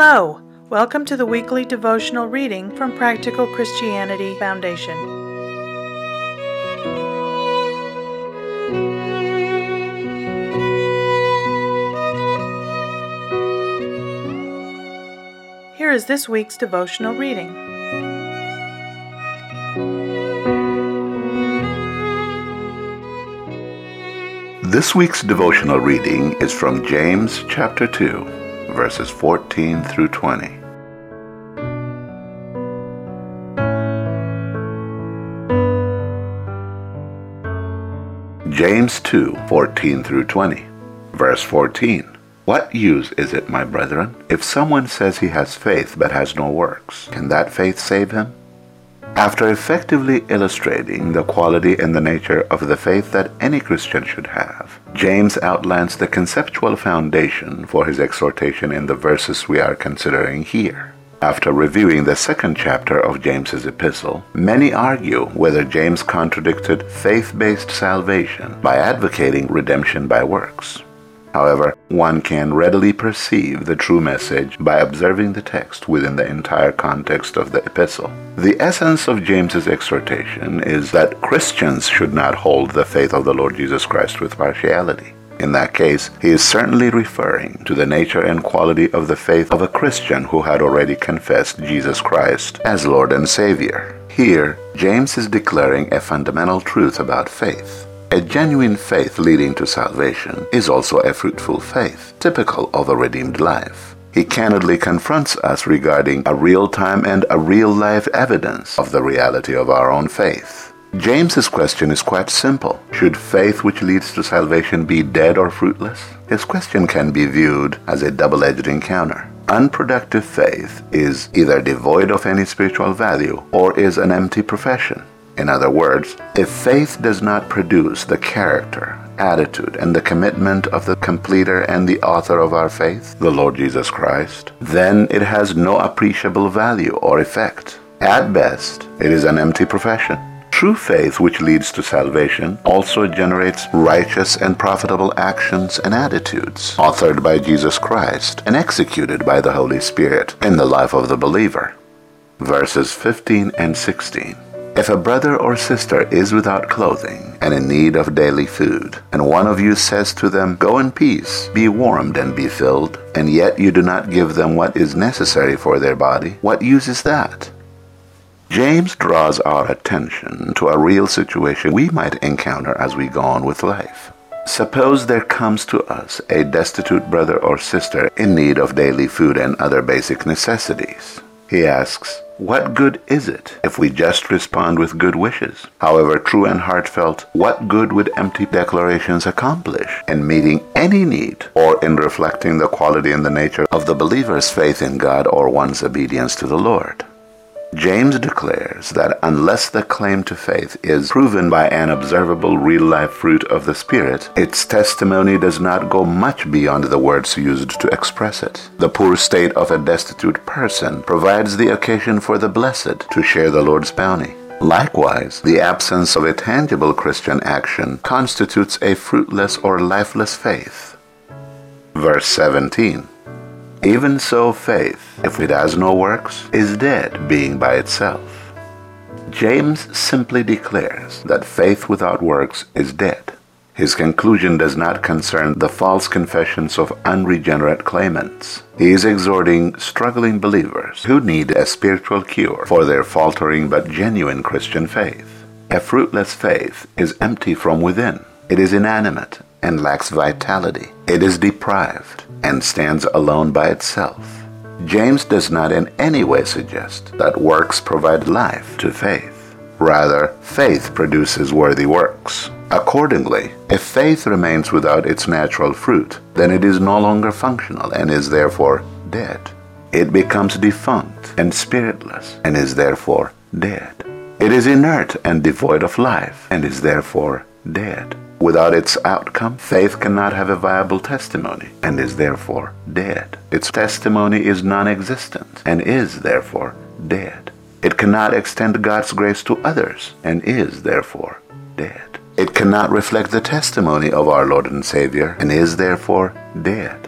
Hello! Welcome to the weekly devotional reading from Practical Christianity Foundation. Here is this week's devotional reading. This week's devotional reading is from James chapter 2. Verses 14 through 20. James 2, 14 through 20. Verse 14. What use is it, my brethren, if someone says he has faith but has no works? Can that faith save him? After effectively illustrating the quality and the nature of the faith that any Christian should have, James outlines the conceptual foundation for his exhortation in the verses we are considering here. After reviewing the second chapter of James's epistle, many argue whether James contradicted faith-based salvation by advocating redemption by works. However, one can readily perceive the true message by observing the text within the entire context of the epistle. The essence of James's exhortation is that Christians should not hold the faith of the Lord Jesus Christ with partiality. In that case, he is certainly referring to the nature and quality of the faith of a Christian who had already confessed Jesus Christ as Lord and Savior. Here, James is declaring a fundamental truth about faith. A genuine faith leading to salvation is also a fruitful faith, typical of a redeemed life. He candidly confronts us regarding a real-time and a real-life evidence of the reality of our own faith. James's question is quite simple. Should faith which leads to salvation be dead or fruitless? His question can be viewed as a double-edged encounter. Unproductive faith is either devoid of any spiritual value or is an empty profession. In other words, if faith does not produce the character, attitude, and the commitment of the completer and the author of our faith, the Lord Jesus Christ, then it has no appreciable value or effect. At best, it is an empty profession. True faith which leads to salvation also generates righteous and profitable actions and attitudes, authored by Jesus Christ and executed by the Holy Spirit in the life of the believer. Verses 15 and 16. If a brother or sister is without clothing and in need of daily food, and one of you says to them, "Go in peace, be warmed and be filled," and yet you do not give them what is necessary for their body, what use is that? James draws our attention to a real situation we might encounter as we go on with life. Suppose there comes to us a destitute brother or sister in need of daily food and other basic necessities. He asks, what good is it if we just respond with good wishes? However true and heartfelt, what good would empty declarations accomplish in meeting any need or in reflecting the quality and the nature of the believer's faith in God or one's obedience to the Lord? James declares that unless the claim to faith is proven by an observable real-life fruit of the Spirit, its testimony does not go much beyond the words used to express it. The poor state of a destitute person provides the occasion for the blessed to share the Lord's bounty. Likewise, the absence of a tangible Christian action constitutes a fruitless or lifeless faith. Verse 17. Even so, faith, if it has no works, is dead, being by itself. James simply declares that faith without works is dead. His conclusion does not concern the false confessions of unregenerate claimants. He is exhorting struggling believers who need a spiritual cure for their faltering but genuine Christian faith. A fruitless faith is empty from within. It is inanimate and lacks vitality. It is deprived and stands alone by itself. James does not in any way suggest that works provide life to faith. Rather, faith produces worthy works. Accordingly, if faith remains without its natural fruit, then it is no longer functional and is therefore dead. It becomes defunct and spiritless and is therefore dead. It is inert and devoid of life and is therefore dead. Without its outcome, faith cannot have a viable testimony and is therefore dead. Its testimony is non-existent and is therefore dead. It cannot extend God's grace to others and is therefore dead. It cannot reflect the testimony of our Lord and Savior and is therefore dead.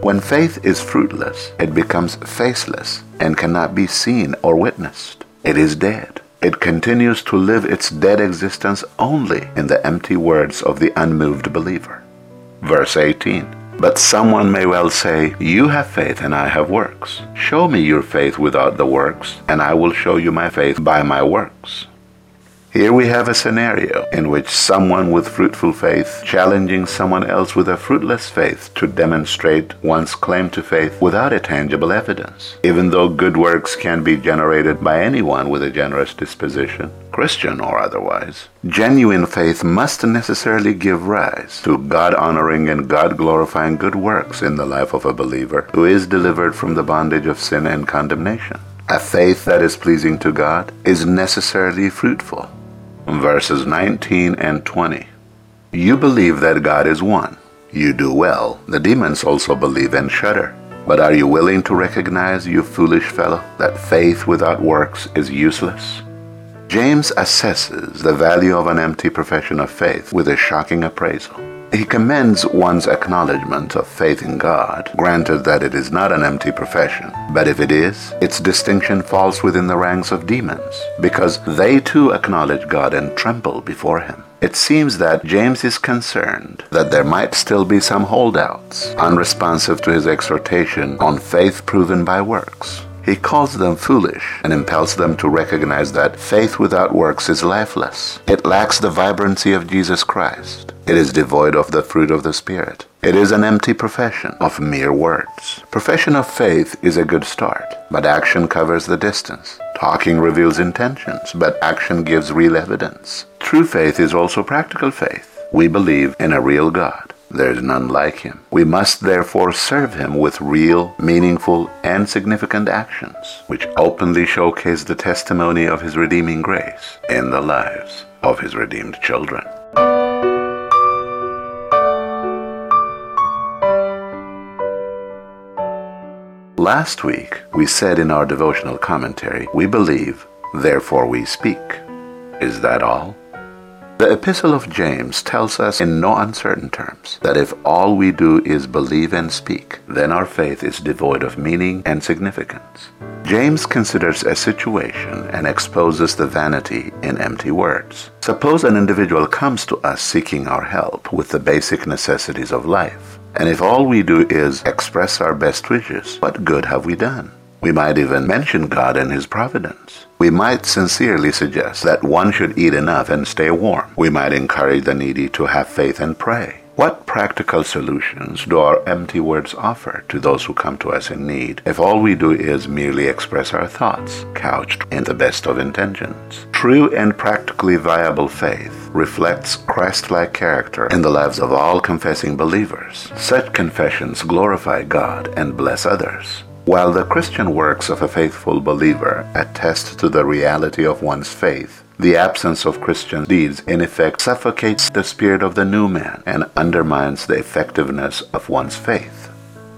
When faith is fruitless, it becomes faceless and cannot be seen or witnessed. It is dead. It continues to live its dead existence only in the empty words of the unmoved believer. Verse 18. But someone may well say, "You have faith and I have works. Show me your faith without the works, and I will show you my faith by my works." Here we have a scenario in which someone with fruitful faith challenging someone else with a fruitless faith to demonstrate one's claim to faith without a tangible evidence. Even though good works can be generated by anyone with a generous disposition, Christian or otherwise, genuine faith must necessarily give rise to God-honoring and God-glorifying good works in the life of a believer who is delivered from the bondage of sin and condemnation. A faith that is pleasing to God is necessarily fruitful. Verses 19 and 20. You believe that God is one. You do well. The demons also believe and shudder. But are you willing to recognize, you foolish fellow, that faith without works is useless? James assesses the value of an empty profession of faith with a shocking appraisal. He commends one's acknowledgement of faith in God, granted that it is not an empty profession. But if it is, its distinction falls within the ranks of demons, because they too acknowledge God and tremble before Him. It seems that James is concerned that there might still be some holdouts, unresponsive to his exhortation on faith proven by works. He calls them foolish and impels them to recognize that faith without works is lifeless. It lacks the vibrancy of Jesus Christ. It is devoid of the fruit of the Spirit. It is an empty profession of mere words. Profession of faith is a good start, but action covers the distance. Talking reveals intentions, but action gives real evidence. True faith is also practical faith. We believe in a real God. There is none like Him. We must therefore serve Him with real, meaningful, and significant actions, which openly showcase the testimony of His redeeming grace in the lives of His redeemed children. Last week, we said in our devotional commentary, we believe, therefore we speak. Is that all? The Epistle of James tells us in no uncertain terms that if all we do is believe and speak, then our faith is devoid of meaning and significance. James considers a situation and exposes the vanity in empty words. Suppose an individual comes to us seeking our help with the basic necessities of life, and if all we do is express our best wishes, what good have we done? We might even mention God and His providence. We might sincerely suggest that one should eat enough and stay warm. We might encourage the needy to have faith and pray. What practical solutions do our empty words offer to those who come to us in need if all we do is merely express our thoughts, couched in the best of intentions? True and practically viable faith reflects Christ-like character in the lives of all confessing believers. Such confessions glorify God and bless others. While the Christian works of a faithful believer attest to the reality of one's faith, the absence of Christian deeds in effect suffocates the spirit of the new man and undermines the effectiveness of one's faith.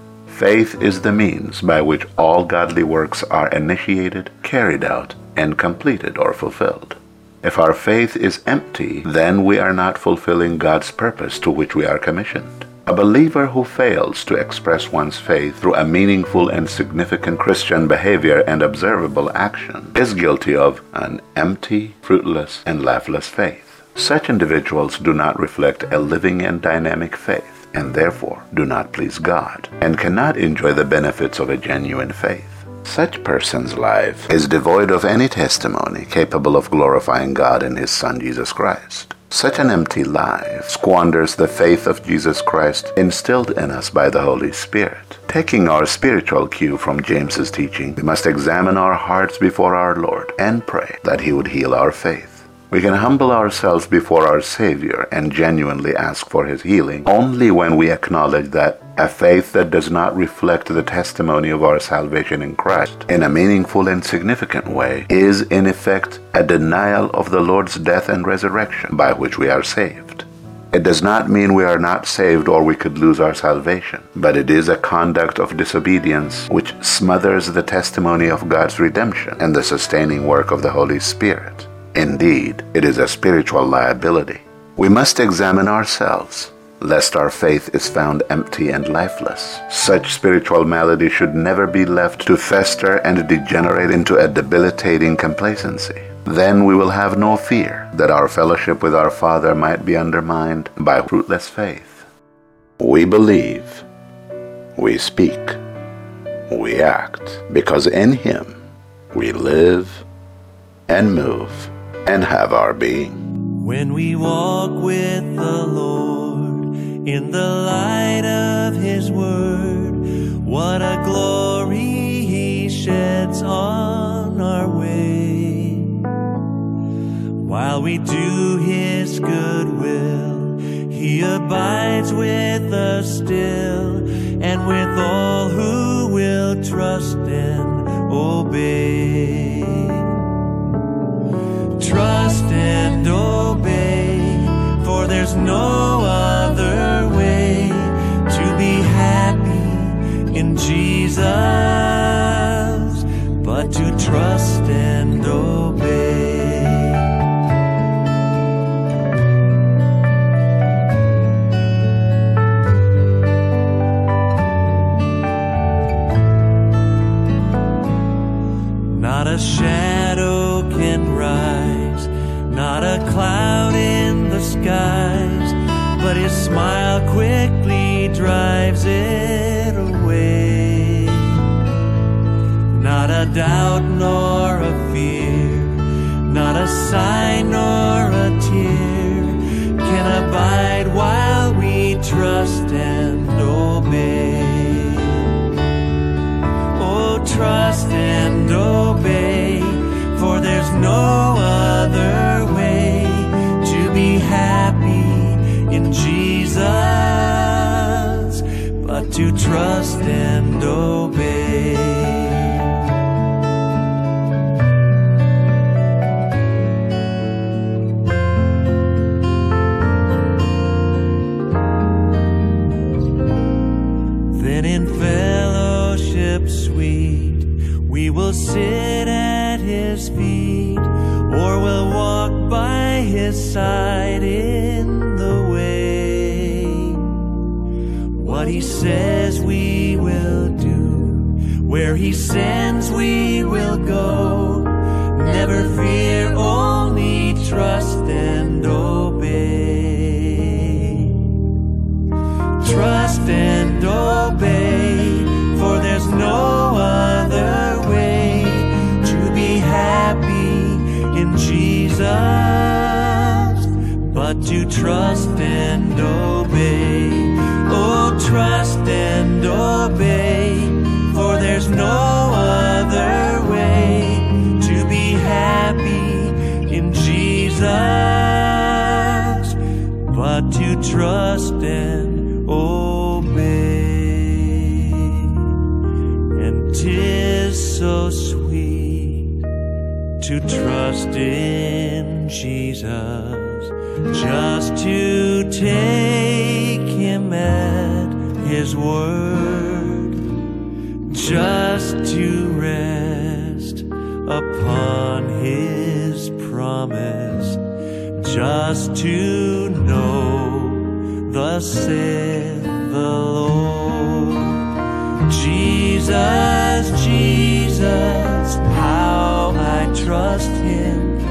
Faith is the means by which all godly works are initiated, carried out, and completed or fulfilled. If our faith is empty, then we are not fulfilling God's purpose to which we are commissioned. A believer who fails to express one's faith through a meaningful and significant Christian behavior and observable action is guilty of an empty, fruitless, and lifeless faith. Such individuals do not reflect a living and dynamic faith, and therefore do not please God, and cannot enjoy the benefits of a genuine faith. Such person's life is devoid of any testimony capable of glorifying God and His Son Jesus Christ. Such an empty life squanders the faith of Jesus Christ instilled in us by the Holy Spirit. Taking our spiritual cue from James's teaching, we must examine our hearts before our Lord and pray that He would heal our faith. We can humble ourselves before our Savior and genuinely ask for His healing only when we acknowledge that a faith that does not reflect the testimony of our salvation in Christ in a meaningful and significant way is in effect a denial of the Lord's death and resurrection by which we are saved. It does not mean we are not saved or we could lose our salvation, but it is a conduct of disobedience which smothers the testimony of God's redemption and the sustaining work of the Holy Spirit. Indeed, it is a spiritual liability. We must examine ourselves, lest our faith is found empty and lifeless. Such spiritual malady should never be left to fester and degenerate into a debilitating complacency. Then we will have no fear that our fellowship with our Father might be undermined by fruitless faith. We believe, we speak, we act, because in Him we live and move and have our being. When we walk with the Lord in the light of His Word, what a glory He sheds on our way. While we do His good will, He abides with us still, and with all who will trust and obey. Trust and obey, for there's no other way to be happy in Jesus but to trust and obey. Not a shadow can rise, not a cloud in the skies, but His smile quickly drives it away. Not a doubt nor a fear, not a sign nor a tear can abide while we trust and obey. Oh, trust and obey, for there's no other way to be happy in Jesus but to trust and obey. Then in fellowship sweet we will sit at His feet, or we'll walk by His side in the way. What He says we will do, where He sends we will go. Never fear, only trust and obey. Trust and obey, for there's no other way to be happy in Jesus but to trust and obey. Oh, trust and obey, for there's no other way to be happy in Jesus but to trust and obey. And 'tis so sweet to trust in Jesus, just to take Him at His word, just to rest upon His promise, just to know thus saith the Lord. Jesus, Jesus, how I trust Him,